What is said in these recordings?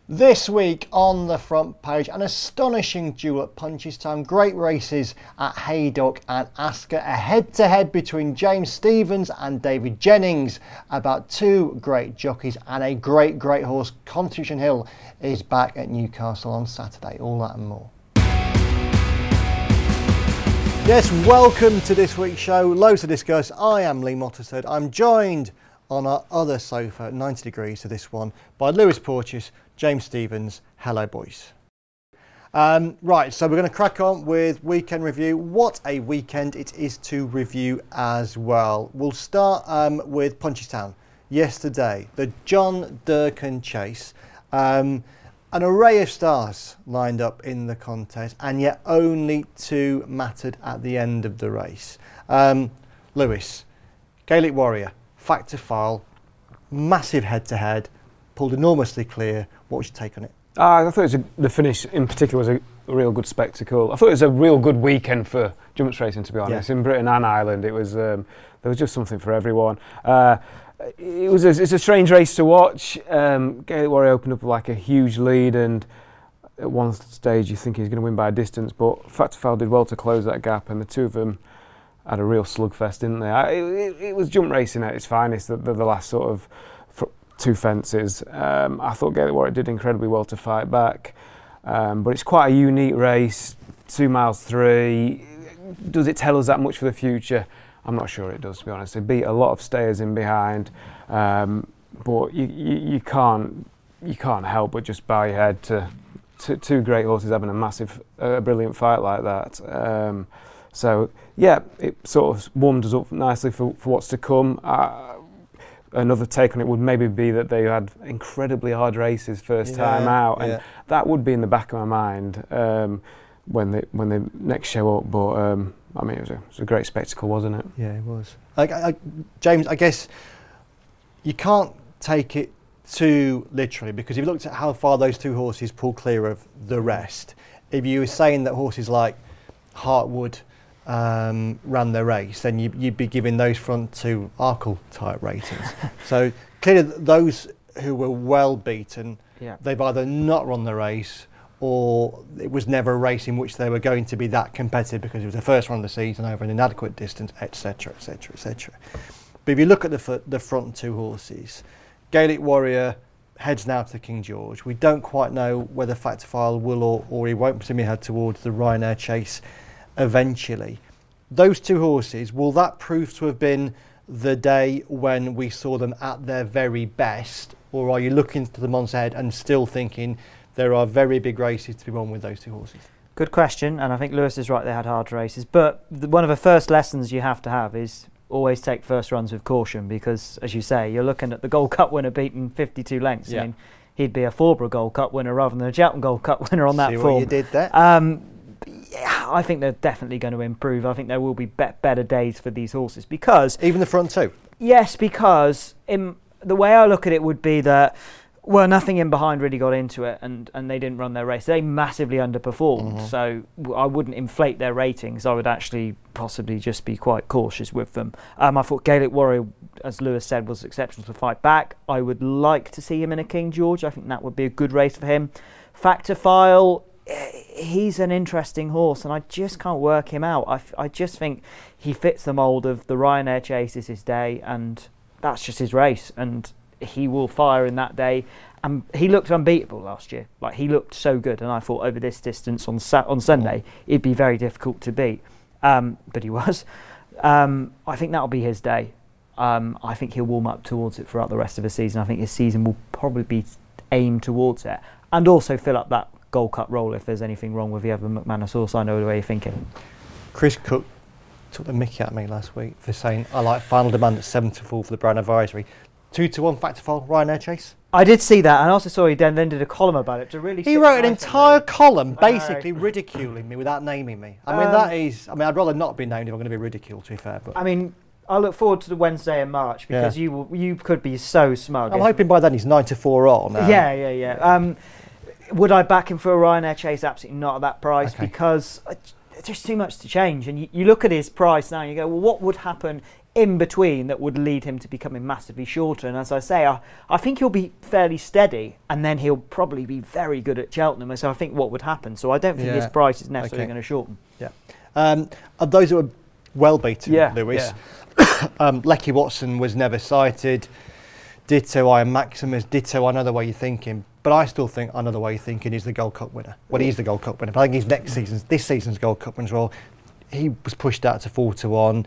This week on the front page, an astonishing duel at Punchestown. Great races at Haydock and Ascot. A head-to-head between James Stephens and David Jennings about two great jockeys, and a great horse. Constitution Hill is back at Newcastle on Saturday. All that and more. Yes, welcome to this week's show. Loads to discuss. I am Lee Mottershead. I'm joined on our other sofa, 90 degrees to this one, by Lewis Porteous, James Stephens. Hello, boys. Right, so we're going to crack on with weekend review. What a weekend it is to review as well. We'll start with Punchestown. Yesterday, the John Durkan Chase. An array of stars lined up in the contest, and yet only two mattered at the end of the race. Lewis, Gaelic Warrior, Factor File, massive head-to-head, pulled enormously clear. What was your take on it? I thought the finish in particular was a real good spectacle. I thought it was a real good weekend for jumps racing, to be honest. Yeah. In Britain and Ireland, it was there was just something for everyone. It's a strange race to watch. Gaelic Warrior opened up like a huge lead, and at one stage you think he's going to win by a distance, but Factor File did well to close that gap, and the two of them had a real slugfest, didn't they? It was jump racing at its finest, the last sort of two fences. I thought Gaelic Warrior did incredibly well to fight back, but it's quite a unique race. 2 miles 3. Does it tell us that much for the future? I'm not sure it does, to be honest. They beat a lot of stayers in behind, but you can't help but just bow your head to two great horses having a brilliant fight like that. So yeah, it sort of warmed us up nicely for what's to come. Another take on it would maybe be that they had incredibly hard races first time out, and that would be in the back of my mind when they next show up. But I mean, it was a great spectacle, wasn't it? Yeah, it was. James, I guess you can't take it too literally, because if you looked at how far those two horses pulled clear of the rest, if you were saying that horses like Heartwood ran the race, then you'd be giving those front two Arkle type ratings. So clearly those who were well beaten, they've either not run the race, or it was never a race in which they were going to be that competitive because it was the first run of the season over an inadequate distance, etc, etc, etc. But if you look at the front two horses, Gaelic Warrior heads now to King George. We don't quite know whether Factor File will or he won't, presumably head towards the Ryanair Chase eventually. Those two horses, will that prove to have been the day when we saw them at their very best, or are you looking to the months ahead and still thinking there are very big races to be won with those two horses? Good question, and I think Lewis is right, they had hard races, but one of the first lessons you have to have is always take first runs with caution, because as you say, you're looking at the Gold Cup winner beaten 52 lengths. I mean, he'd be a Forborough Gold Cup winner rather than a Cheltenham Gold Cup winner on that form. See what you did there? I think they're definitely going to improve. I think there will be better days for these horses, because even the front two. Yes, because the way I look at it would be that, well, nothing in behind really got into it, and they didn't run their race. They massively underperformed, so I wouldn't inflate their ratings. I would actually possibly just be quite cautious with them. I thought Gaelic Warrior, as Lewis said, was exceptional to fight back. I would like to see him in a King George. I think that would be a good race for him. Factor File, he's an interesting horse, and I just can't work him out. I just think he fits the mould of the Ryanair Chase is his day, and that's just his race, and he will fire in that day. And he looked unbeatable last year. Like, he looked so good, and I thought over this distance on Sunday it'd be very difficult to beat. But he was. I think that'll be his day. I think he'll warm up towards it throughout the rest of the season. I think his season will probably be aimed towards it, and also fill up that Gold Cup role if there's anything wrong with the Evan McManus horse. I know the way you're thinking. Chris Cook took the mickey out of me last week for saying I like Final Demand at 7-4 for the Brown Advisory. 2-1 Factor File Ryanair Chase. I did see that, and I also saw he then did a column about it to really. He wrote an entire column basically ridiculing me without naming me. I mean, that is. I mean, I'd rather not be named if I'm going to be ridiculed, to be fair. But I mean, I look forward to the Wednesday in March, because you could be so smug. I'm hoping by then he's 9-4 on. Yeah. Would I back him for a Ryanair Chase? Absolutely not at that price, because there's too much to change. And you look at his price now and you go, well, what would happen in between that would lead him to becoming massively shorter. And as I say, I think he'll be fairly steady, and then he'll probably be very good at Cheltenham. So I think what would happen. So I don't think his price is necessarily going to shorten. Yeah. Of those that were well beaten, Lewis, Lecky Watson was never cited. Ditto Iron Maximus. Ditto I Know the Way You're Thinking. But I still think I Know the Way You're Thinking is the Gold Cup winner. Well, he is the Gold Cup winner. But I think he's this season's Gold Cup winner as well. He was pushed out to 4-1.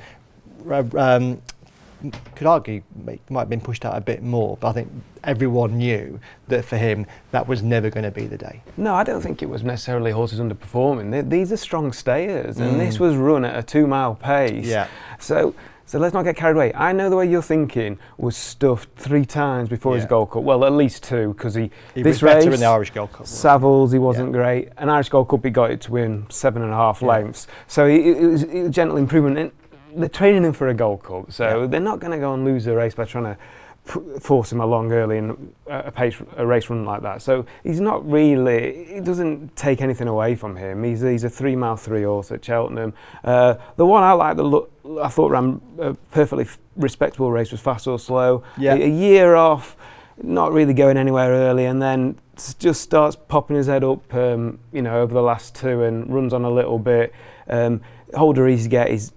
Could argue he might have been pushed out a bit more, but I think everyone knew that for him that was never going to be the day. No, I don't think it was necessarily horses underperforming. These are strong stayers, and this was run at a 2 mile pace. Yeah. So let's not get carried away. I Know the Way You're Thinking was stuffed 3 times before his Gold Cup. Well, at least 2, because he was better in the Irish Gold Cup. Savills, he wasn't great. An Irish Gold Cup, he got it to win 7.5 lengths. So it was a gentle improvement. They're training him for a Gold Cup, so they're not going to go and lose the race by trying to force him along early in a race run like that. So he's not really, it doesn't take anything away from him. He's a 3 mile 3 horse at Cheltenham. The one I thought ran a perfectly respectable race was Fast or Slow. Yeah. A year off, not really going anywhere early, and then just starts popping his head up, over the last 2 and runs on a little bit. Holder Easy Get is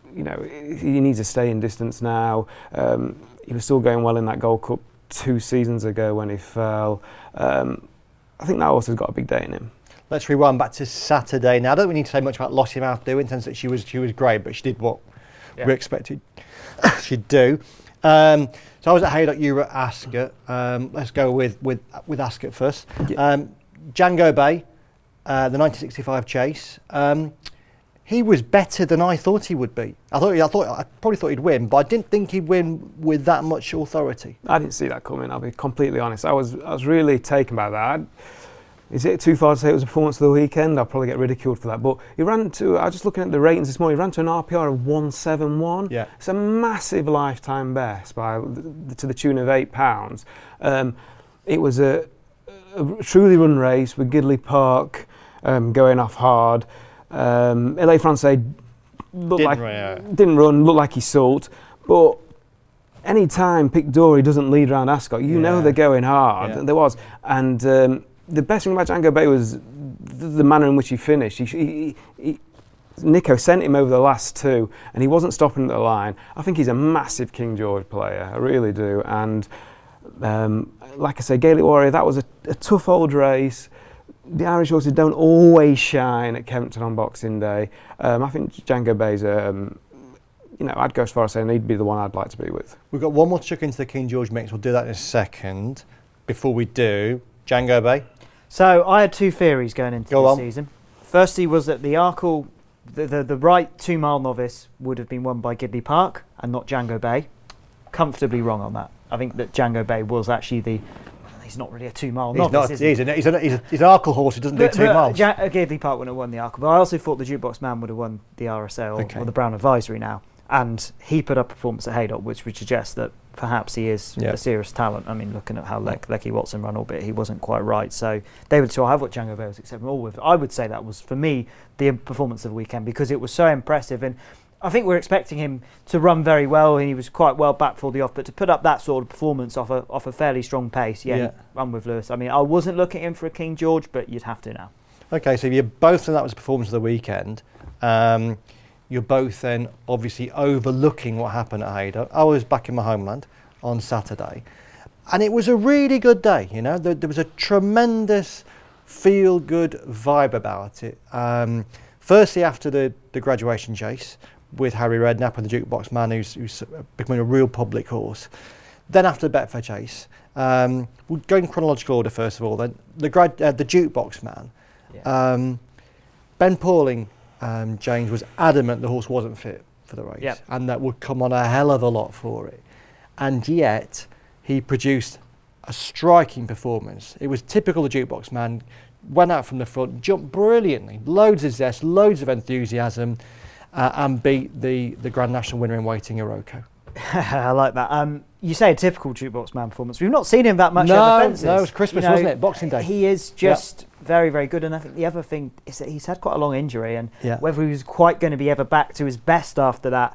he needs to stay in distance now. He was still going well in that Gold Cup 2 seasons ago when he fell. I think that horse has got a big day in him. Let's rewind back to Saturday. Now, I don't really need to say much about Lottie Mouth doing, in the sense that she was great, but she did what we expected she'd do. So I was at Haydock, you were at Ascot. Let's go with Ascot first. Yeah. Django Bay, the 1965 chase. He was better than I thought he would be. I probably thought he'd win, but I didn't think he'd win with that much authority. I didn't see that coming, I'll be completely honest. I was really taken by that. Is it too far to say it was a performance of the weekend? I'll probably get ridiculed for that. But I was just looking at the ratings this morning, he ran to an RPR of 171. Yeah. It's a massive lifetime best to the tune of £8. It was a truly run race with Gidley Park going off hard. LA Francais didn't run, looked like he sulked, but any time Pic D'Orhy doesn't lead around Ascot, know they're going hard. Yeah. There was, and the best thing about Django Bay was the manner in which he finished. Nico sent him over the last 2, and he wasn't stopping at the line. I think he's a massive King George player, I really do. And like I say, Gaelic Warrior, that was a tough old race. The Irish horses don't always shine at Kempton on Boxing Day. I think Django Bay's, I'd go as far as saying he'd be the one I'd like to be with. We've got one more to chuck into the King George mix. We'll do that in a second. Before we do, Django Bay. So I had 2 theories going into the season. Firstly was that the Arkle, the right 2 mile novice would have been won by Gidley Park and not Django Bay. Comfortably wrong on that. I think that Django Bay was actually he's not really a 2 mile novice. He's an Arkle horse who doesn't do 2 miles. Gidley Park wouldn't have won the Arkle, but I also thought the Jukebox Man would have won the RSA or the Brown Advisory now. And he put up a performance at Haydock, which would suggest that perhaps he is a serious talent. I mean, looking at how Lecky Watson ran, albeit he wasn't quite right. So they would still have what Django Bay was acceptable with. I would say that was, for me, the performance of the weekend, because it was so impressive. And I think we're expecting him to run very well, and he was quite well back for the off. But to put up that sort of performance off a fairly strong pace, he run with Lewis. I mean, I wasn't looking in for a King George, but you'd have to now. Okay, so you both think that was the performance of the weekend. You're both then obviously overlooking what happened at Haydock. I was back in my homeland on Saturday, and it was a really good day. There was a tremendous feel-good vibe about it. Firstly, after the graduation chase with Harry Redknapp and the Jukebox Man, who's becoming a real public horse. Then after the Betfair chase, we'll go in chronological order first of all. Then the Jukebox Man. Yeah. Ben Pauling. James was adamant the horse wasn't fit for the race, and that would come on a hell of a lot for it. And yet, he produced a striking performance. It was typical of the Jukebox Man. Went out from the front, jumped brilliantly, loads of zest, loads of enthusiasm, and beat the Grand National winner in waiting, Iroko. I like that. You say a typical Jukebox Man performance. We've not seen him that much over fences. No, it was Christmas, wasn't it? Boxing Day. He is just very, very good. And I think the other thing is that he's had quite a long injury, and whether he was quite going to be ever back to his best after that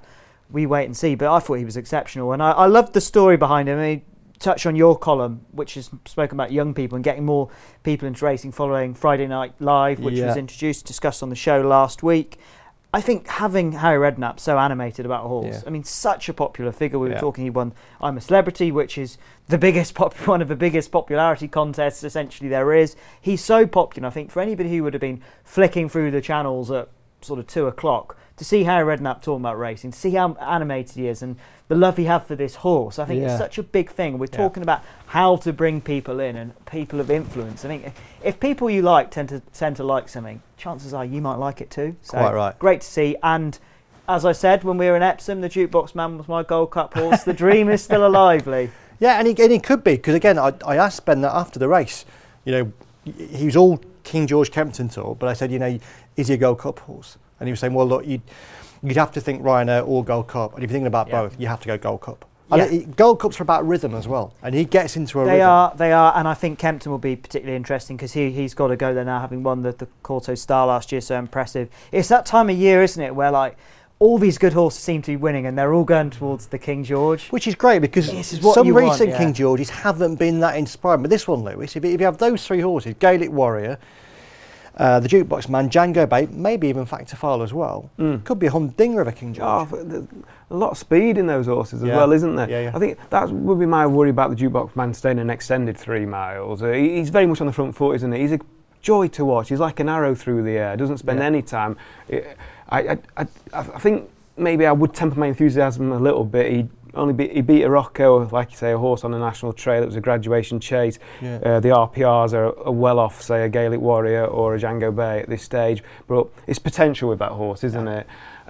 we wait and see. But I thought he was exceptional, and I loved the story behind him. I mean, touch on your column, which is spoken about young people and getting more people into racing following Friday Night Live, which was discussed on the show last week. I think having Harry Redknapp so animated about a horse, I mean, such a popular figure. We were talking, he won I'm a Celebrity, which is the biggest one of the biggest popularity contests essentially there is. He's so popular. I think for anybody who would have been flicking through the channels at sort of 2 o'clock to see Harry Redknapp talking about racing, to see how animated he is and the love he had for this horse, I think it's such a big thing. We're talking about how to bring people in and people of influence. I think if people you like tend to like something, chances are you might like it too. So quite right. Great to see. And as I said, when we were in Epsom, the Jukebox Man was my Gold Cup horse. The dream is still alive, Lee. Yeah, and he could be, because again, I asked Ben that after the race. You know, he was all King George Kempton Tour, but I said, you know, is he a Gold Cup horse? And he was saying, well, look, you'd have to think Ryanair or Gold Cup. And if you're thinking about both, you have to go Gold Cup. Yeah. Gold Cups are about rhythm as well. And he gets into a rhythm. They are. And I think Kempton will be particularly interesting because he's got to go there now, having won the Corto Star last year, so impressive. It's that time of year, isn't it, where like all these good horses seem to be winning and they're all going towards the King George. Which is great because some recent King Georges haven't been that inspiring. But this one, Lewis, if you have those 3 horses, Gaelic Warrior, the Jukebox Man, Django Bay, maybe even Factor File as well, could be a humdinger of a King George. Oh, a lot of speed in those horses as well, isn't there? Yeah. I think that would be my worry about the Jukebox Man staying an extended 3 miles. He's very much on the front foot, isn't he? He's a joy to watch. He's like an arrow through the air. Doesn't spend any time. I think maybe I would temper my enthusiasm a little bit. He beat a Rocco, like you say, a horse on a national trail. It was a graduation chase. The RPRs are well off, say, a Gaelic Warrior or a Django Bay at this stage. But it's potential with that horse, isn't it?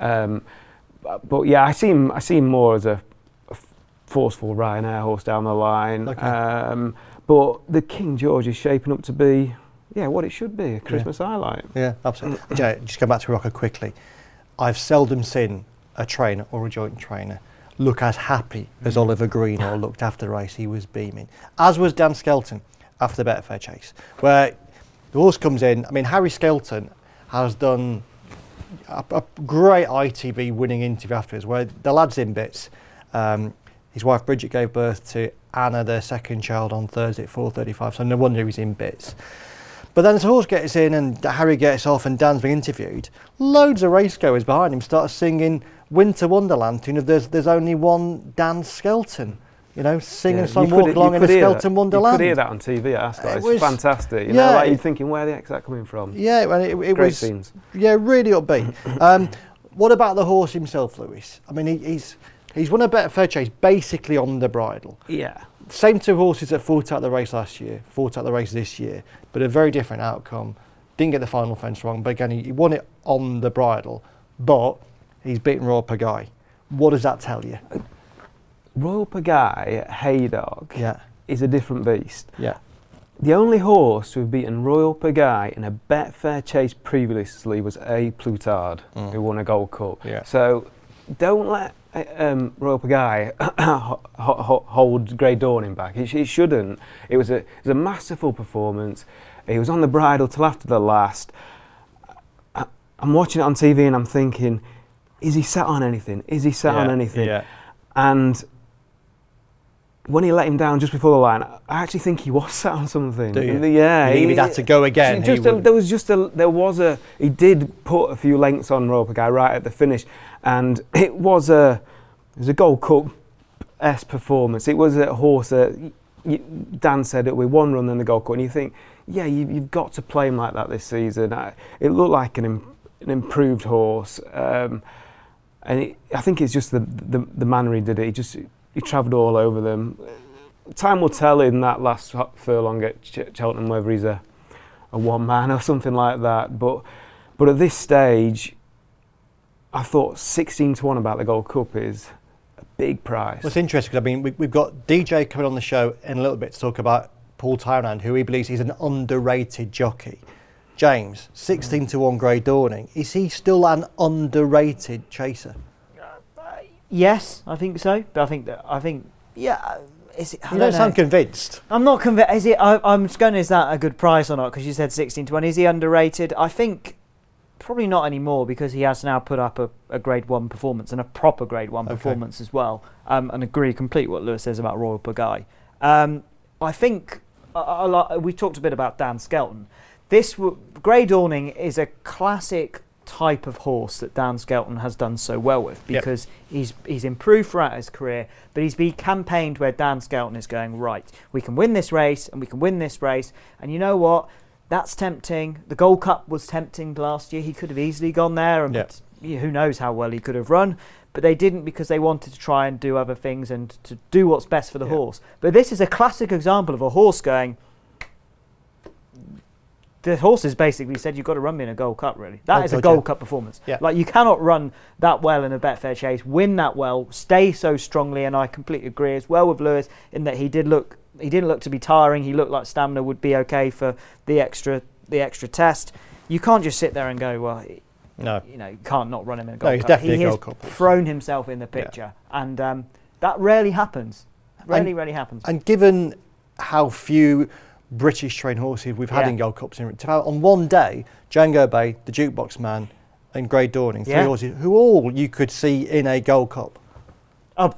But yeah, I see him more as a forceful Ryanair horse down the line. Okay. But the King George is shaping up to be, what it should be, a Christmas highlight. Yeah, absolutely. Just go back to Rocco quickly. I've seldom seen a trainer or a joint trainer look as happy as Oliver Greenall looked after the race. He was beaming, as was Dan Skelton after the Betfair Chase, where the horse comes in. I mean, Harry Skelton has done a great ITV winning interview afterwards, where the lad's in bits. His wife Bridget gave birth to Anna, their second child, on Thursday at 4:35, so no wonder he's in bits. But then as the horse gets in and Harry gets off and Dan's being interviewed, loads of racegoers behind him start singing Winter Wonderland tune of There's Only One Dan Skelton. You know, singing a song, Walk Along in a Skelton Wonderland. You could hear that on TV at Ascot. It's fantastic. You know, like you're thinking, where the heck's that coming from? Yeah, and it Great was scenes. Yeah, really upbeat. What about the horse himself, Lewis? I mean, he's won a Betfair Chase basically on the bridle. Yeah. Same 2 horses that fought out the race last year, fought out the race this year, but a very different outcome. Didn't get the final fence wrong, but again, he won it on the bridle. But he's beaten Royal Pagaille. What does that tell you? Royal Pagaille at Haydog is a different beast. Yeah. The only horse to have beaten Royal Pagaille in a Betfair Chase previously was A. Plutard, who won a Gold Cup. Yeah. So don't let Royal Pagaille hold Grey Dawning back. He shouldn't. It was a masterful performance. He was on the bridle till after the last. I'm watching it on TV and I'm thinking, is he sat on anything? Is he sat on anything? Yeah. And when he let him down just before the line, I actually think he was sat on something. Do you? Yeah. He'd had to go again. He did put a few lengths on Royal Pagaille right at the finish, and it was a Gold Cup-esque performance. It was a horse that Dan said it with 1 run in the Gold Cup, and you think, you've got to play him like that this season. It looked like an improved horse, and I think it's just the manner he did it. He travelled all over them. Time will tell in that last furlong at Cheltenham whether he's a one man or something like that. But at this stage, I thought 16-1 about the Gold Cup is a big price. Well, it's interesting because I mean we've got DJ coming on the show in a little bit to talk about Paul Tyrrand, who he believes is an underrated jockey. James, 16-1 Grey Dawning. Is he still an underrated chaser? Yes, I think so. But is it? You don't sound convinced. I'm not convinced. Is it? I'm just going. Is that a good price or not? Because you said 16-1. Is he underrated? I think Probably not anymore, because he has now put up a Grade 1 performance, and a proper Grade 1 performance as well. And agree completely what Lewis says about Royal Pagaille. I think we talked a bit about Dan Skelton. Grey Dawning is a classic type of horse that Dan Skelton has done so well with, because he's improved throughout his career, but he's been campaigned where Dan Skelton is going, right, we can win this race and we can win this race, and you know what, that's tempting. The Gold Cup was tempting last year. He could have easily gone there, and who knows how well he could have run, but they didn't, because they wanted to try and do other things and to do what's best for the horse. But this is a classic example of a horse going, the horses basically said, you've got to run me in a Gold Cup, really. That is a Gold Cup performance. Yeah. Like, you cannot run that well in a Betfair Chase, win that well, stay so strongly, and I completely agree as well with Lewis in that he didn't look to be tiring. He looked like stamina would be okay for the extra test. You can't just sit there and go, well, you can't not run him in a Gold Cup. He's definitely a Gold Cup. He has thrown himself in the picture, and that rarely happens. Rarely happens. And given how few British trained horses we've had in Gold Cups, on one day, Django Bay, the Jukebox Man, and Grey Dawning, 3 horses who all you could see in a Gold Cup. But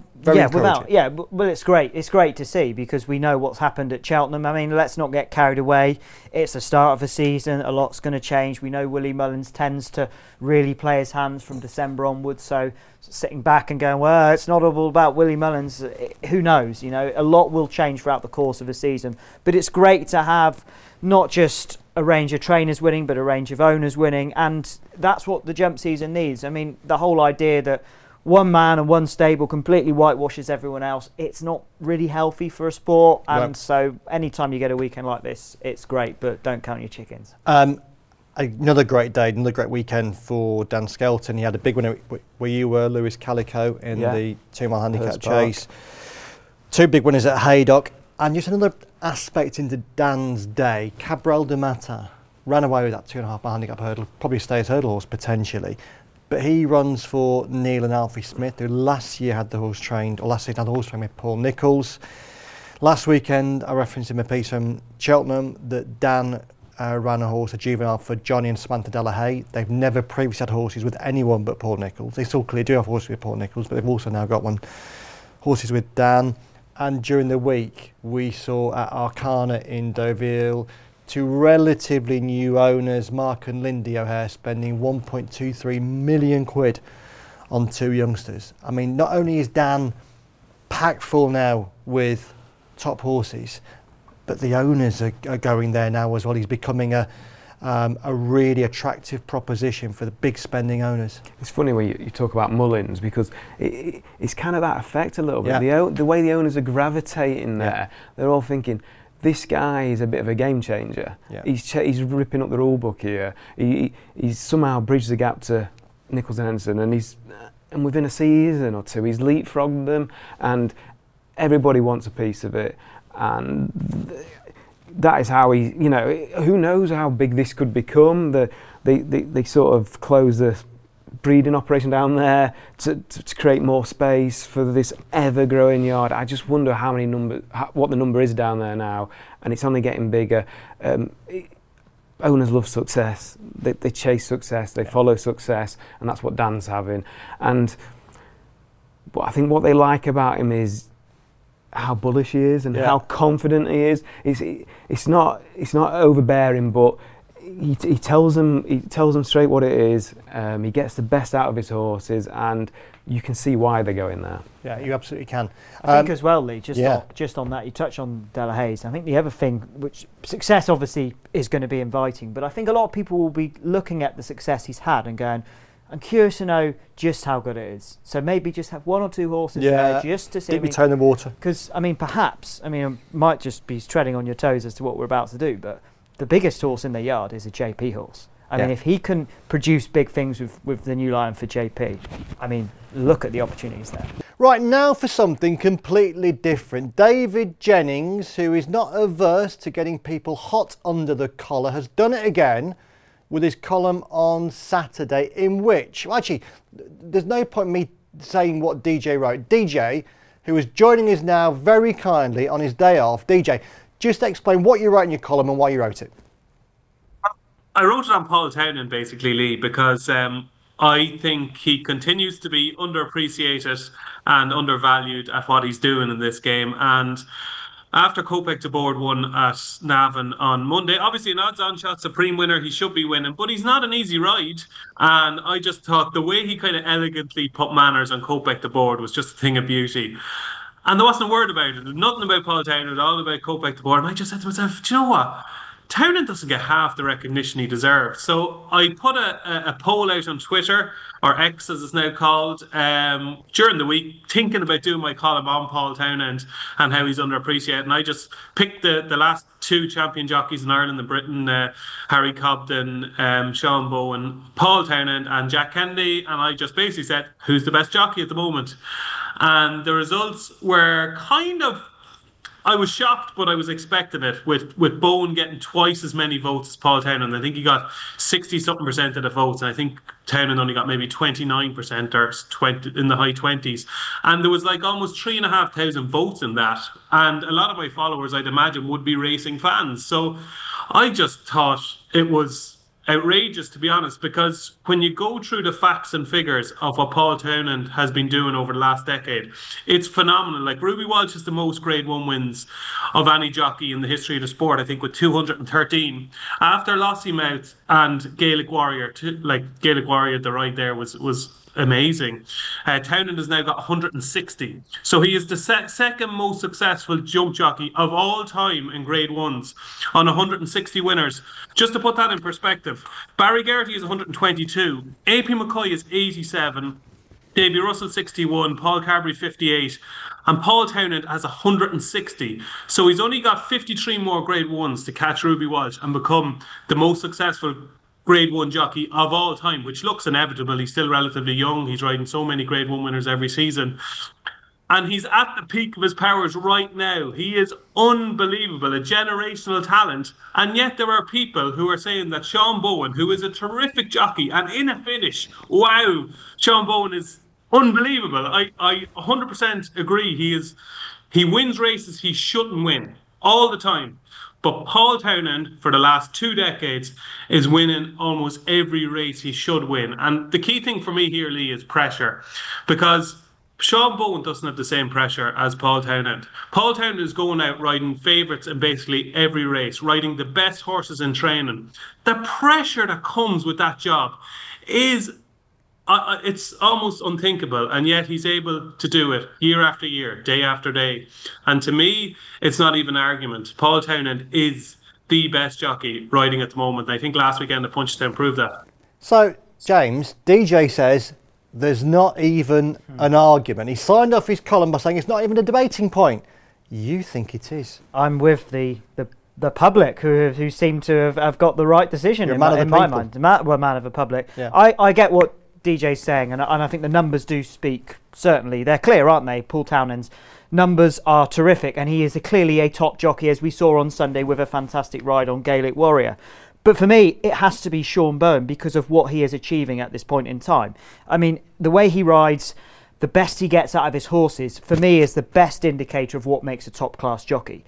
it's great. It's great to see, because we know what's happened at Cheltenham. I mean, let's not get carried away. It's the start of a season. A lot's going to change. We know Willie Mullins tends to really play his hands from December onwards. So sitting back and going, well, it's not all about Willie Mullins. Who knows? A lot will change throughout the course of a season. But it's great to have not just a range of trainers winning, but a range of owners winning. And that's what the jump season needs. I mean, the whole idea that one man and one stable completely whitewashes everyone else, it's not really healthy for a sport. And so anytime you get a weekend like this, it's great, but don't count your chickens. Another great day, another great weekend for Dan Skelton. He had a big winner where you were, Lewis Calico, in the 2 mile handicap chase. 2 big winners at Haydock. And just another aspect into Dan's day, Cabral de Mata ran away with that 2.5 mile handicap hurdle, probably stay as hurdle horse potentially. But he runs for Neil and Alfie Smith, who last year had the horse trained, or last season had the horse trained with Paul Nicholls. Last weekend, I referenced in my piece from Cheltenham that Dan ran a horse, a juvenile, for Johnny and Samantha Delahaye. They've never previously had horses with anyone but Paul Nicholls. They still clearly do have horses with Paul Nicholls, but they've also now got horses with Dan. And during the week, we saw at Arcana in Deauville 2 relatively new owners, Mark and Lindy O'Hare, spending 1.23 million quid on 2 youngsters. I mean, not only is Dan packed full now with top horses, but the owners are going there now as well. He's becoming a really attractive proposition for the big spending owners. It's funny when you talk about Mullins, because it's kind of that effect a little bit. The way the owners are gravitating there, they're all thinking, this guy is a bit of a game changer. Yeah. He's ripping up the rule book here. He's somehow bridged the gap to Nicholls and Henderson, and within a season or 2, he's leapfrogged them, and everybody wants a piece of it. And that is how who knows how big this could become. They sort of close the breeding operation down there to create more space for this ever-growing yard. I just wonder what the number is down there now, and it's only getting bigger. Owners love success. They chase success. They follow success, and that's what Dan's having. And I think what they like about him is how bullish he is and how confident he is. It's not overbearing, but he tells them straight what it is. He gets the best out of his horses, and you can see why they're going there. Yeah, you absolutely can. I think as well, Lee, just on that, you touch on Delahaye. I think the other thing, which success obviously is going to be inviting, but I think a lot of people will be looking at the success he's had and going, I'm curious to know just how good it is. So maybe just have 1 or 2 horses there just to see. Dip your toe in the water. Because, I might just be treading on your toes as to what we're about to do, but the biggest horse in the yard is a JP horse. I mean, if he can produce big things with the New Lion for JP, look at the opportunities there. Right, now for something completely different. David Jennings, who is not averse to getting people hot under the collar, has done it again with his column on Saturday, in which, actually, there's no point in me saying what DJ wrote. DJ, who is joining us now very kindly on his day off. DJ, just explain what you wrote in your column and why you wrote it. I wrote it on Paul Townend basically, Lee, because I think he continues to be underappreciated and undervalued at what he's doing in this game. And after Kopech de Board won at Navan on Monday, obviously an odds-on shot supreme winner, he should be winning, but he's not an easy ride. And I just thought the way he kind of elegantly put manners on Kopech de Board was just a thing of beauty. And there wasn't a word about it. Nothing about Paul Townend, all about Kopech de Board. And I just said to myself, do you know what? Townend doesn't get half the recognition he deserves. So I put a poll out on Twitter, or X as it's now called, during the week, thinking about doing my column on Paul Townend and how he's underappreciated. And I just picked the last two champion jockeys in Ireland and Britain, Harry Cobden, Sean Bowen, Paul Townend and Jack Kennedy. And I just basically said, who's the best jockey at the moment? And the results were kind of, I was shocked, but I was expecting it, with Bowen getting twice as many votes as Paul Townend. I think he got 60-something% of the votes, and I think Townend only got maybe 29% or 20 in the high 20s. And there was like almost 3,500 votes in that. And a lot of my followers, I'd imagine, would be racing fans. So I just thought it was outrageous, to be honest, because when you go through the facts and figures of what Paul Townend has been doing over the last decade, it's phenomenal. Like, Ruby Walsh is the most Grade 1 wins of any jockey in the history of the sport, I think, with 213. After Lossiemouth and Gaelic Warrior, Gaelic Warrior at the right there was amazing. Townend has now got 160. So he is the second most successful jump jockey of all time in Grade 1s on 160 winners. Just to put that in perspective, Barry Geraghty is 122, AP McCoy is 87, Davy Russell 61, Paul Carberry 58, and Paul Townend has 160. So he's only got 53 more Grade 1s to catch Ruby Walsh and become the most successful Grade 1 jockey of all time, which looks inevitable. He's still relatively young. He's riding so many Grade 1 winners every season. And he's at the peak of his powers right now. He is unbelievable, a generational talent. And yet there are people who are saying that Sean Bowen, who is a terrific jockey, and in a finish, wow, Sean Bowen is unbelievable. I 100% agree. He wins races he shouldn't win all the time. But Paul Townend, for the last 2 decades, is winning almost every race he should win. And the key thing for me here, Lee, is pressure. Because Sean Bowen doesn't have the same pressure as Paul Townend. Paul Townend is going out riding favourites in basically every race, riding the best horses in training. The pressure that comes with that job is... it's almost unthinkable, and yet he's able to do it year after year, day after day. And to me, it's not even an argument. Paul Townend is the best jockey riding at the moment. I think last weekend the Punchestown proved that. So, James, DJ says there's not even an argument. He signed off his column by saying it's not even a debating point. You think it is? I'm with the public who seem to have got the right decision in my mind. Man of the public. Yeah. I get what DJ's saying, and I think the numbers do speak. Certainly, they're clear, aren't they? Paul Townend's numbers are terrific, and he is clearly a top jockey, as we saw on Sunday with a fantastic ride on Gaelic Warrior. But for me, it has to be Sean Bowen because of what he is achieving at this point in time. I mean, the way he rides, the best he gets out of his horses, for me, is the best indicator of what makes a top-class jockey.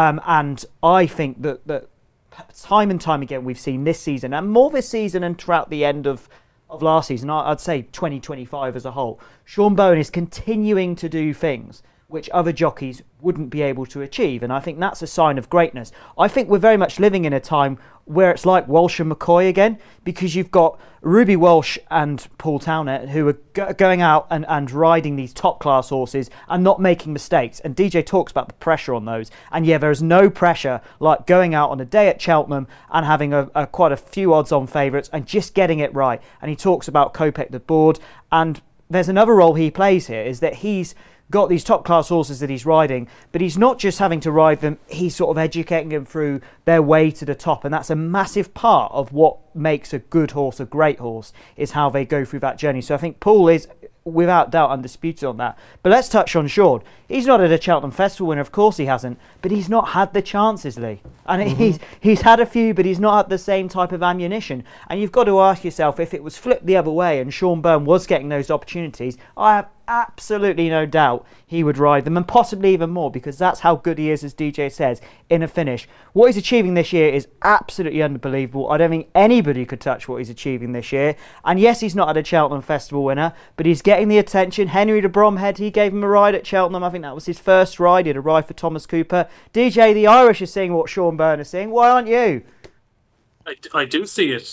And I think that time and time again, we've seen this season, and more this season and throughout the end of last season, I'd say 2025 as a whole, Sean Bowen is continuing to do things which other jockeys wouldn't be able to achieve, and I think that's a sign of greatness. I think we're very much living in a time where it's like Walsh and McCoy again, because you've got Ruby Walsh and Paul Townend who are going out and riding these top-class horses and not making mistakes, and DJ talks about the pressure on those, and yeah, there is no pressure like going out on a day at Cheltenham and having quite a few odds-on favourites and just getting it right. And he talks about Kopech de Board, and there's another role he plays here, is that he's got these top class horses that he's riding, but he's not just having to ride them, he's sort of educating them through their way to the top, and that's a massive part of what makes a good horse a great horse, is how they go through that journey. So I think Paul is without doubt undisputed on that. But let's touch on Sean. He's not at a Cheltenham Festival winner, of course he hasn't, but he's not had the chances, Lee. And he's had a few, but he's not had the same type of ammunition. And you've got to ask yourself, if it was flipped the other way and Sean Bowen was getting those opportunities, I absolutely no doubt he would ride them, and possibly even more, because that's how good he is, as DJ says, in a finish. What he's achieving this year is absolutely unbelievable. I don't think anybody could touch what he's achieving this year. And yes, he's not had a Cheltenham Festival winner, but he's getting the attention. Henry de Bromhead, he gave him a ride at Cheltenham. I think that was his first ride. He had a ride for Thomas Cooper. DJ, the Irish, is seeing what Sean Byrne is seeing. Why aren't you? I do see it.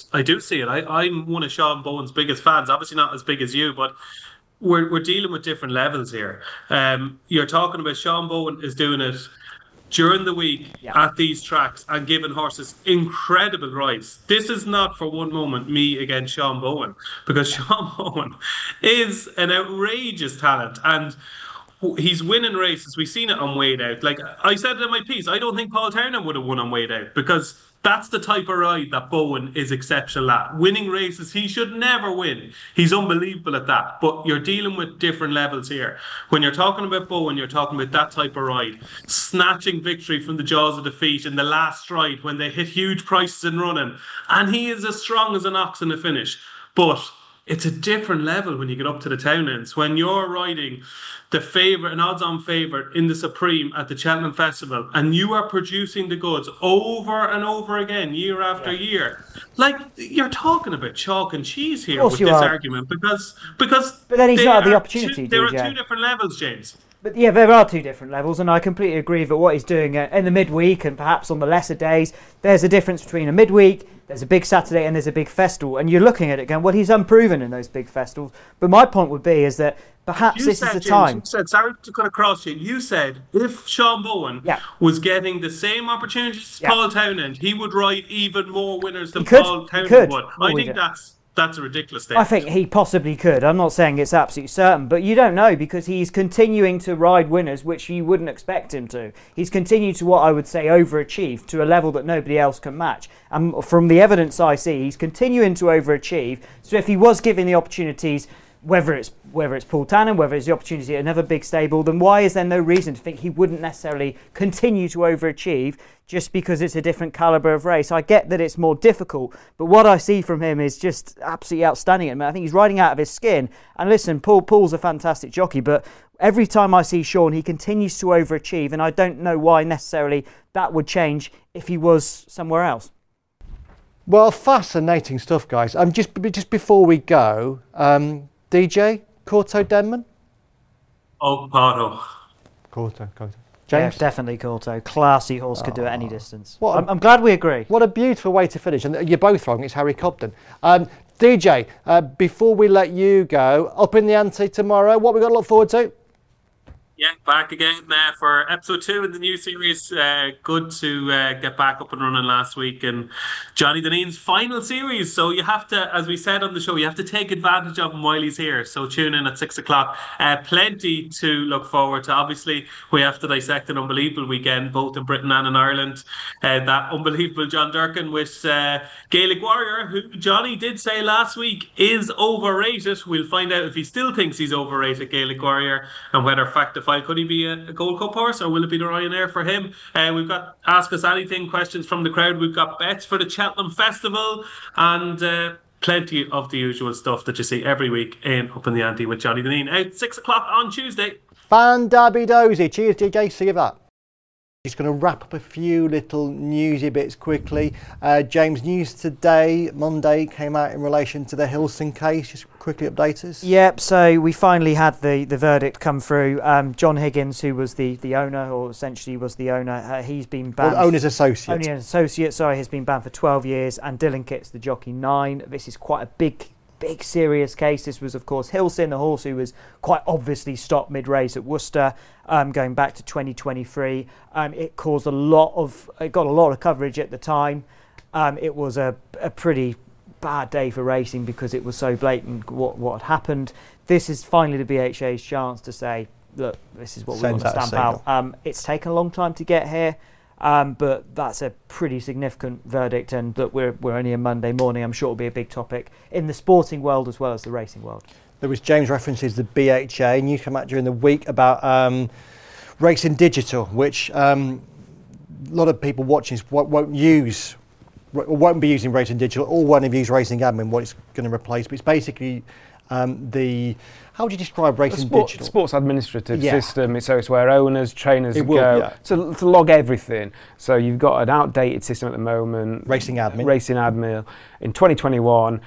I'm one of Sean Bowen's biggest fans. Obviously not as big as you, but we're dealing with different levels here. You're talking about Sean Bowen is doing it during the week at these tracks and giving horses incredible rides. This is not for one moment me against Sean Bowen, because Sean Bowen is an outrageous talent, and he's winning races. We've seen it on Wade Out. Like I said in my piece, I don't think Paul Townend would have won on Wade Out, because that's the type of ride that Bowen is exceptional at. Winning races he should never win. He's unbelievable at that. But you're dealing with different levels here. When you're talking about Bowen, you're talking about that type of ride. Snatching victory from the jaws of defeat in the last stride when they hit huge prices in running. And he is as strong as an ox in the finish. But it's a different level when you get up to the Townends. When you're riding the favourite, an odds-on favourite in the Supreme at the Cheltenham Festival, and you are producing the goods over and over again, year after year. Like, you're talking about chalk and cheese here with this argument, because but then he's not had the opportunity. There are two different levels, James. But yeah, there are two different levels, and I completely agree that what he's doing in the midweek and perhaps on the lesser days, there's a difference between a midweek, there's a big Saturday, and there's a big festival, and you're looking at it going, well, he's unproven in those big festivals. But my point would be is that perhaps this is the time. You said, sorry to cut across you, you said if Sean Bowen was getting the same opportunities as Paul Townend, he would ride even more winners than Paul Townend would. I think that's a ridiculous statement. I think he possibly could. I'm not saying it's absolutely certain, but you don't know, because he's continuing to ride winners, which you wouldn't expect him to. He's continued to, what I would say, overachieve to a level that nobody else can match. And from the evidence I see, he's continuing to overachieve. So if he was given the opportunities, whether it's Paul Townend, whether it's the opportunity at another big stable, then why is there no reason to think he wouldn't necessarily continue to overachieve just because it's a different calibre of race? I get that it's more difficult, but what I see from him is just absolutely outstanding. I mean, I think he's riding out of his skin. And listen, Paul's a fantastic jockey, but every time I see Sean, he continues to overachieve, and I don't know why necessarily that would change if he was somewhere else. Well, fascinating stuff, guys. Just before we go, DJ, Kauto Denman? Oh, Pardo. Kauto. James? Yeah, definitely Kauto. Classy horse, could do it any distance. I'm glad we agree. What a beautiful way to finish. And you're both wrong, it's Harry Cobden. DJ, before we let you go, up in the ante tomorrow, what we got to look forward to? Yeah, back again for episode 2 in the new series. Good to get back up and running last week, and Johnny Dineen's final series. So you have to, as we said on the show, you have to take advantage of him while he's here. So tune in at 6 o'clock. Plenty to look forward to. Obviously, we have to dissect an unbelievable weekend, both in Britain and in Ireland. That unbelievable John Durkin with Gaelic Warrior, who Johnny did say last week is overrated. We'll find out if he still thinks he's overrated, Gaelic Warrior, and whether could he be a Gold Cup horse, or will it be the Ryanair for him? We've got Ask Us Anything questions from the crowd. We've got bets for the Cheltenham Festival, and plenty of the usual stuff that you see every week in Up in the Ante with Johnny Dineen. Out 6 o'clock on Tuesday. Fan Dabby Dozy. Cheers, DJ. See you that. Just going to wrap up a few little newsy bits quickly. James, news today, Monday, came out in relation to the Hilson case. Just quickly update us. Yep, so we finally had the verdict come through. John Higgins, who was the owner, or essentially was the owner, he's been banned. Well, owner's associate. Owner's associate, sorry, has been banned for 12 years, and Dylan Kitts, the jockey, 9. This is quite a big serious case. This was, of course, Hilson, the horse who was quite obviously stopped mid-race at Worcester, going back to 2023. It got a lot of coverage at the time. It was a pretty bad day for racing because it was so blatant what had happened. This is finally the BHA's chance to say, look, this is what we want to stamp out. It's taken a long time to get here. But that's a pretty significant verdict, and look, we're only a Monday morning. I'm sure it'll be a big topic in the sporting world as well as the racing world. There was James references the BHA, and you come out during the week about Racing Digital, which a lot of people watching won't use won't be using Racing Digital or won't have used Racing Admin, what it's going to replace. But it's basically how would you describe Racing Digital? Sports administrative system. It's where owners, trainers go to log everything. So you've got an outdated system at the moment. Racing Admin. In 2021,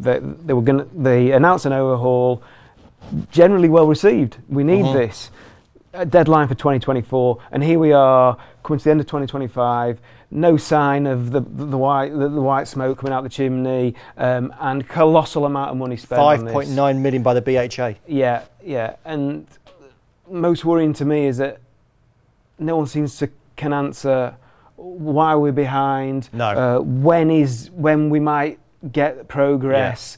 they announced an overhaul. Generally well received. We need this. A deadline for 2024, and here we are coming to the end of 2025. No sign of the white smoke coming out the chimney, and colossal amount of money spent. 5.9 million by the BHA. Yeah. And most worrying to me is that no one can answer why we're behind. No. When we might get progress.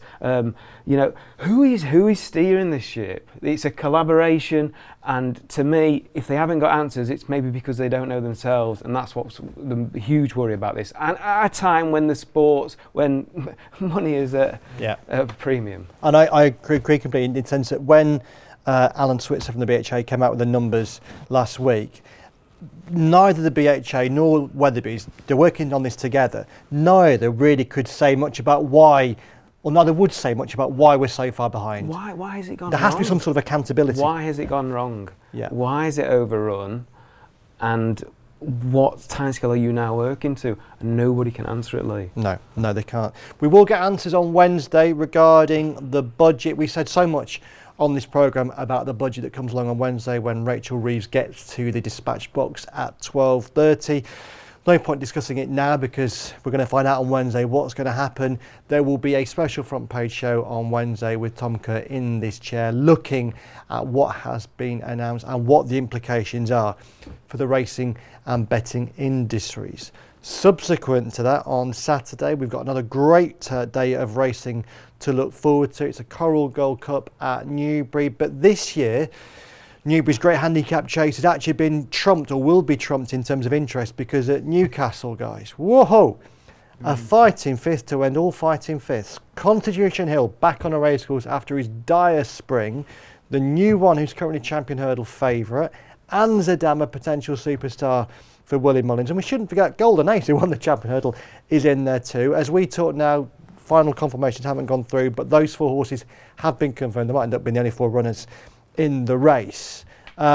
Who is steering this ship? It's a collaboration, and to me, if they haven't got answers, it's maybe because they don't know themselves, and that's what's the huge worry about this. And at a time when when money is at a premium. And I agree completely in the sense that when Alan Switzer from the BHA came out with the numbers last week, neither the BHA nor Weatherby's, they're working on this together, neither really could say much about why, or neither would say much about why we're so far behind. Why has it gone wrong? There has to be some sort of accountability. Why has it gone wrong? Yeah. Why is it overrun? And what timescale are you now working to? And nobody can answer it, Lee. No, they can't. We will get answers on Wednesday regarding the budget. We said so much on this programme about the budget that comes along on Wednesday when Rachel Reeves gets to the dispatch box at 12:30. No point discussing it now because we're going to find out on Wednesday what's going to happen. There will be a special front page show on Wednesday with Tom Kerr in this chair looking at what has been announced and what the implications are for the racing and betting industries. Subsequent to that, on Saturday, we've got another great day of racing to look forward to. It's a Coral Gold Cup at Newbury, but this year, Newbury's Great Handicap Chase has actually been trumped, or will be trumped in terms of interest, because at Newcastle, guys, whoa, a fighting fifth to end all fighting fifths. Constitution Hill back on a racecourse after his dire spring. The new one, who's currently champion hurdle favourite, Amsterdam, a potential superstar for Willie Mullins. And we shouldn't forget Golden Ace, who won the champion hurdle, is in there too. As we talk now, final confirmations haven't gone through, but those 4 horses have been confirmed. They might end up being the only 4 runners in the race.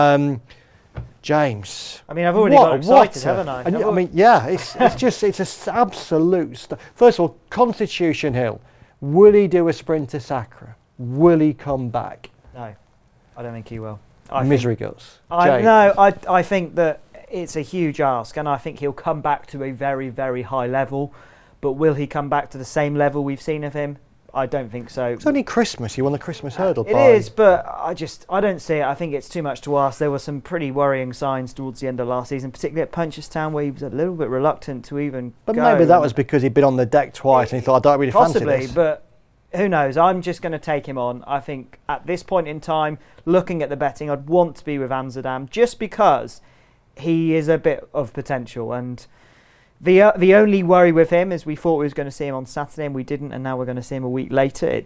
James, I mean, I've already got excited, haven't I? It's an absolute first of all, Constitution Hill, will he do a sprint to Sacre? Will he come back? No, I don't think he will. Misery Guts. I think that it's a huge ask, and I think he'll come back to a very, very high level, but will he come back to the same level we've seen of him? I don't think so. It's only Christmas. He won the Christmas hurdle. It is, but I don't see it. I think it's too much to ask. There were some pretty worrying signs towards the end of last season, particularly at Punchestown, where he was a little bit reluctant to even go. Maybe that was because he'd been on the deck twice and he thought, I don't really fancy this. Possibly, but who knows? I'm just going to take him on. I think at this point in time, looking at the betting, I'd want to be with Amsterdam just because he is a bit of potential. And the only worry with him is we thought we was going to see him on Saturday and we didn't, and now we're going to see him a week later.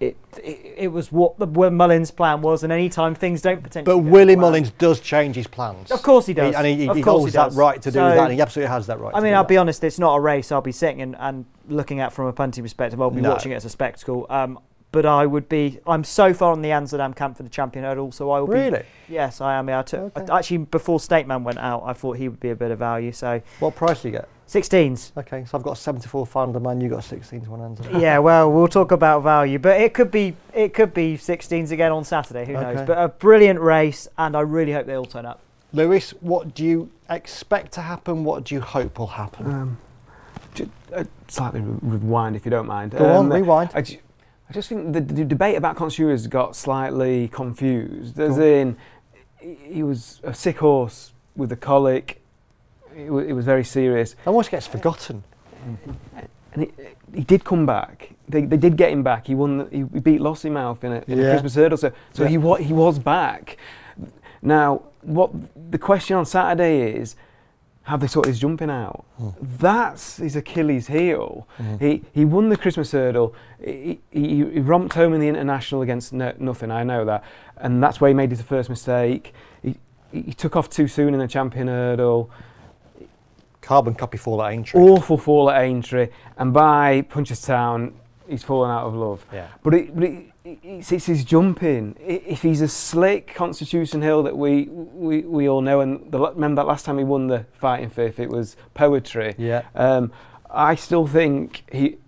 It was what the Mullins' plan was, and any time things don't potentially. But Willie Mullins does change his plans. Of course he does. He holds that right to do that, and he absolutely has that right. I mean, I'll be honest, it's not a race I'll be sitting and looking at from a punting perspective. I'll be watching it as a spectacle. But I'm so far on the Amsterdam camp for the champion hurdle, so I will be. Really? Yes, I am. Actually, before Stateman went out, I thought he would be a bit of value. So. What price do you get? 16s. Okay, so I've got a 74 final demand. You got a 16s one Amsterdam. Yeah, well, we'll talk about value, but it could be 16s again on Saturday. Who knows? But a brilliant race, and I really hope they all turn up. Lewis, what do you expect to happen? What do you hope will happen? Slightly rewind, if you don't mind. Go on, rewind. I just think the debate about Consuers got slightly confused. As in, he was a sick horse with a colic. It was very serious. It almost gets forgotten. And he did come back. They did get him back. He won. He beat Lossiemouth in a Christmas hurdle. So he was back. Now, what the question on Saturday is, have they sorted his jumping out? That's his Achilles heel. He won the Christmas hurdle. He romped home in the International against nothing, I know that. And that's where he made his first mistake. He took off too soon in the champion hurdle. Carbon copy fall at Aintree. Awful fall at Aintree, and by Punchestown, he's fallen out of love. Yeah. But it's his jumping. If he's a slick Constitution Hill that we all know, and remember that last time he won the Fighting Fifth, it was Poetry. Yeah. I still think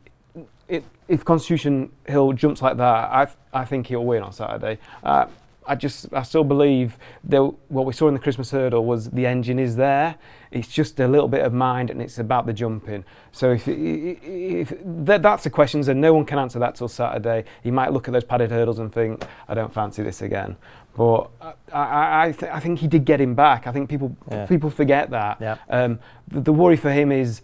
if Constitution Hill jumps like that, I think he'll win on Saturday. I still believe that what we saw in the Christmas Hurdle was the engine is there. It's just a little bit of mind, and it's about the jumping. So if that's the questions, and no one can answer that till Saturday. He might look at those padded hurdles and think, I don't fancy this again. But I think he did get him back. I think people forget that. Yeah. The worry for him is,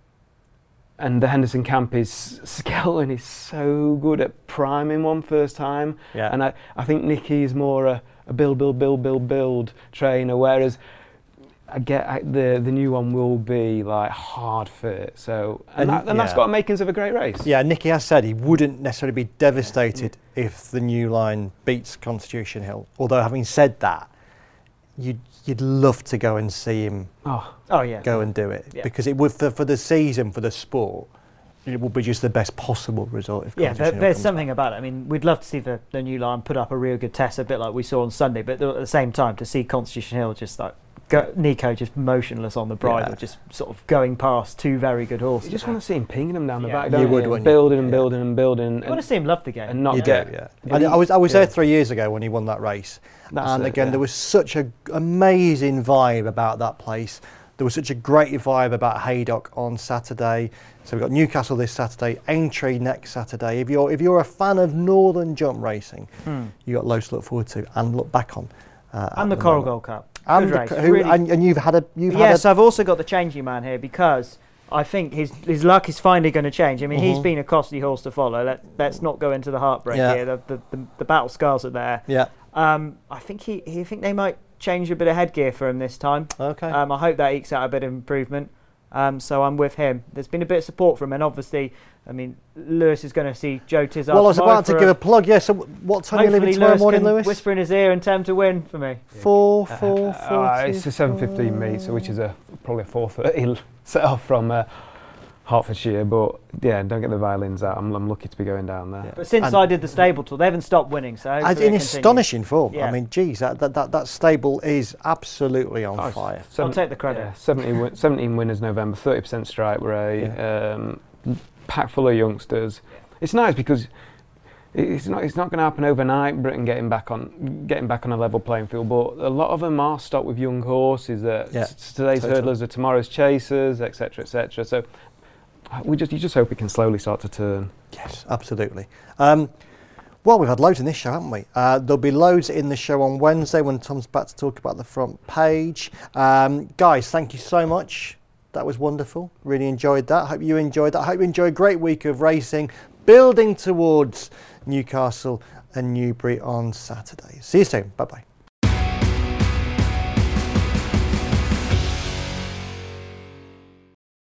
and the Henderson camp is, Skelton is so good at priming one first time. Yeah. And I think Nicky is more a build trainer, whereas I get the new one will be like hard fit. So that's got makings of a great race. Yeah, Nicky has said he wouldn't necessarily be devastated if the new line beats Constitution Hill. Although having said that, you'd love to go and see him go and do it, because it would for the season, for the sport, it would be just the best possible result. If there's something about it. I mean, we'd love to see the new line put up a real good test, a bit like we saw on Sunday, but at the same time, to see Constitution Hill just like Nico just motionless on the bridle, just sort of going past two very good horses. You just want to see him pinging them down the back, you would, wouldn't you? Building and building and building. You want to see him love the game. And not get... And I was there 3 years ago when he won that race. There was such an amazing vibe about that place. There was such a great vibe about Haydock on Saturday. So we've got Newcastle this Saturday, Aintree next Saturday. If you're a fan of Northern Jump racing, you've got loads to look forward to and look back on. And the Coral Gold Cup. And you've had a yes, I've also got the changing man here, because I think his luck is finally going to change. I mean, he's been a costly horse to follow. Let's not go into the heartbreak here. The battle scars are there. Yeah. I think they might change a bit of headgear for him this time. Okay. I hope that ekes out a bit of improvement. So I'm with him. There's been a bit of support from him, and obviously, I mean, Lewis is going to see Joe Tizard. Well, I was about to give a plug. Yeah. So what time are you leaving tomorrow morning, Lewis? Whisper in his ear and tell him to win for me. 4. It's a 7:15 meet, so which is probably a 4:30 set off from Hertfordshire. But yeah, don't get the violins out. I'm lucky to be going down there. Yeah. But since I did the stable tour, they haven't stopped winning. So in astonishing form. Yeah. I mean, geez, that stable is absolutely on fire. I'll take the credit. Yeah, 17 winners November, 30% strike rate, pack full of youngsters. It's nice because it's not going to happen overnight. Britain getting back on a level playing field, but a lot of them are stocked with young horses. Today's hurdlers are tomorrow's chasers, etc., etc. So you just hope it can slowly start to turn. Yes, absolutely. Well, we've had loads in this show, haven't we? There'll be loads in the show on Wednesday when Tom's back to talk about the front page. Guys, thank you so much. That was wonderful. Really enjoyed that. Hope you enjoyed that. Hope you enjoyed a great week of racing, building towards Newcastle and Newbury on Saturday. See you soon. Bye-bye.